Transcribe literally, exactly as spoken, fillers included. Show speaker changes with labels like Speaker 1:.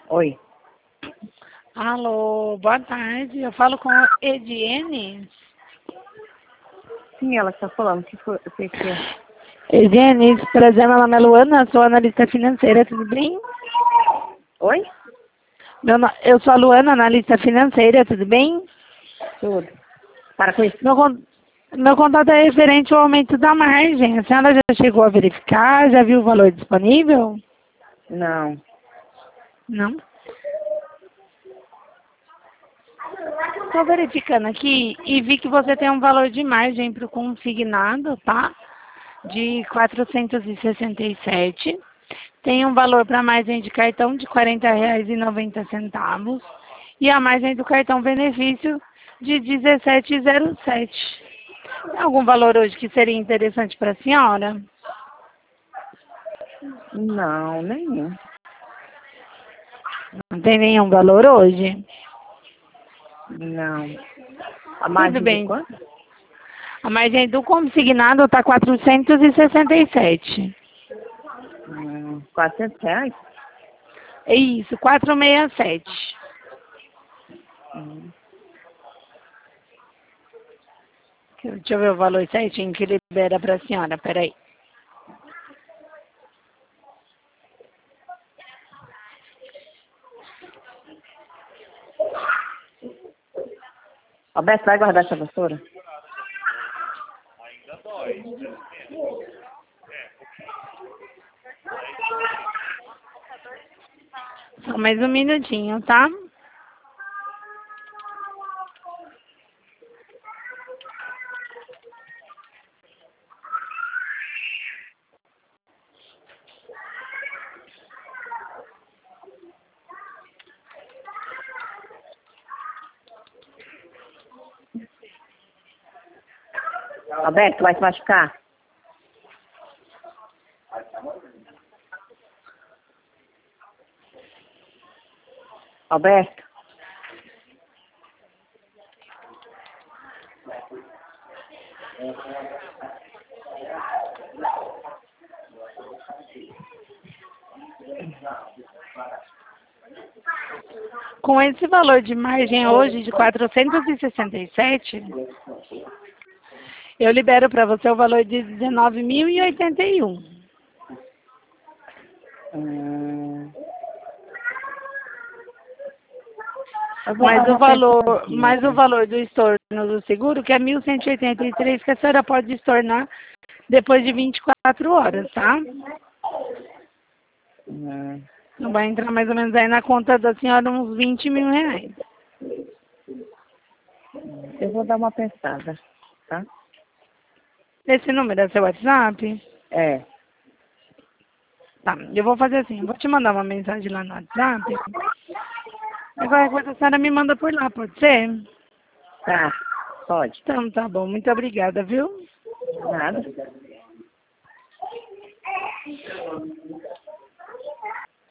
Speaker 1: Oi.
Speaker 2: Alô, boa tarde. Eu falo com a Ediene.
Speaker 1: Sim, ela que está falando. O que foi? O que que é?
Speaker 2: Ediene, prazer, meu nome é Luana, sou analista financeira, tudo bem?
Speaker 1: Oi?
Speaker 2: Meu no... Eu sou a Luana, analista financeira, tudo bem?
Speaker 1: Tudo. Para com isso.
Speaker 2: Meu, con... Meu contato é referente ao aumento da margem. A senhora já chegou a verificar? Já viu o valor disponível?
Speaker 1: Não.
Speaker 2: Não? Estou verificando aqui e vi que você tem um valor de margem para o consignado, tá? De quatrocentos e sessenta e sete. Tem um valor para a margem de cartão de quarenta reais e noventa centavos. E a margem do cartão benefício de dezessete reais e zero sete. Tem algum valor hoje que seria interessante para a senhora?
Speaker 1: Não, nenhum.
Speaker 2: Não tem nenhum valor hoje?
Speaker 1: Não. A
Speaker 2: Tudo
Speaker 1: margem de
Speaker 2: bem.
Speaker 1: quanto?
Speaker 2: A margem do consignado está quatrocentos e sessenta e sete.
Speaker 1: Hum, quatrocentos reais?
Speaker 2: É isso, quatrocentos e sessenta e sete.
Speaker 1: Hum.
Speaker 2: Deixa eu ver o valor certinho que libera para a senhora, peraí.
Speaker 1: Alberto, vai guardar essa vassoura?
Speaker 2: Só mais um minutinho, tá?
Speaker 1: Alberto, vai se machucar? Alberto?
Speaker 2: Com esse valor de margem hoje de quatrocentos e sessenta e sete, eu libero para você o valor de dezenove mil e oitenta e um.
Speaker 1: Hum. Eu vou
Speaker 2: Mais
Speaker 1: dar
Speaker 2: o
Speaker 1: uma
Speaker 2: valor,
Speaker 1: pensadinha.
Speaker 2: mais o valor do estorno do seguro, que é mil cento e oitenta e três, que a senhora pode estornar depois de vinte e quatro horas, tá?
Speaker 1: Hum.
Speaker 2: Não vai entrar mais ou menos aí na conta da senhora uns vinte mil reais.
Speaker 1: Eu vou dar uma pensada, tá?
Speaker 2: Esse número é seu WhatsApp?
Speaker 1: É.
Speaker 2: Tá, eu vou fazer assim, eu vou te mandar uma mensagem lá no WhatsApp. Agora coisa a senhora me manda por lá, pode ser?
Speaker 1: Tá. Pode.
Speaker 2: Então tá bom, muito obrigada, viu?
Speaker 1: Nada.